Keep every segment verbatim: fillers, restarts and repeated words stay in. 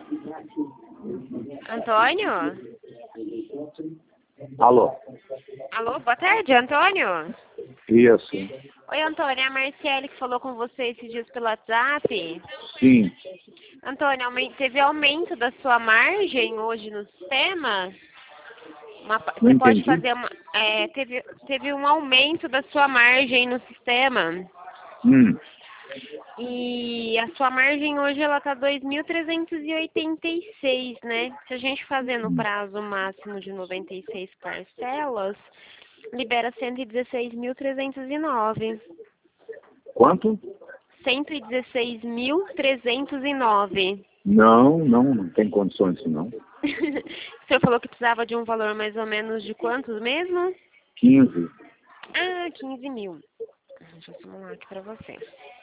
Antônio? Alô? Alô, boa tarde, Antônio? Isso. Oi, Antônio, é a Marciele que falou com você esses dias pelo WhatsApp. Sim. Antônio, aumen- teve aumento da sua margem hoje no sistema? Uma pa- Não você pode entendi. fazer uma... é, teve, teve um aumento da sua margem no sistema. Hum. E a sua margem hoje ela tá dois mil trezentos e oitenta e seis, né? Se a gente fazer no prazo máximo de noventa e seis parcelas, libera cento e dezesseis mil trezentos e nove. Quanto? cento e dezesseis mil trezentos e nove. Não, não, não tem condições disso não. O senhor falou que precisava de um valor mais ou menos de quantos mesmo? quinze. Ah, quinze mil. Deixa eu simular aqui pra você.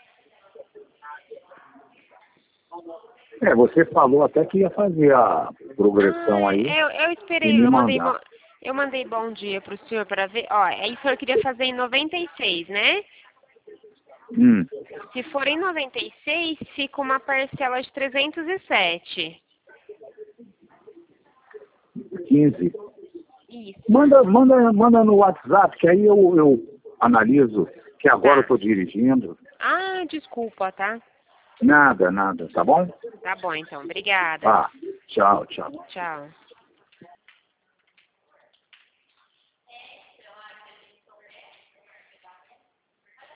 É, você falou até que ia fazer a progressão Ah, aí eu, eu e esperei, me eu mandei, mandar. bo- eu mandei bom dia pro senhor para ver. Ó, aí o senhor queria fazer em noventa e seis, né? Hum. Se for em noventa e seis, fica uma parcela de trezentos e sete. quinze. Isso. Manda, manda, manda no WhatsApp, que aí eu, eu analiso, que agora eu Tá. tô dirigindo. Ah, desculpa, tá? Nada, nada, tá bom? Tá bom, então. Obrigada. Tá. Tchau, tchau. Tchau.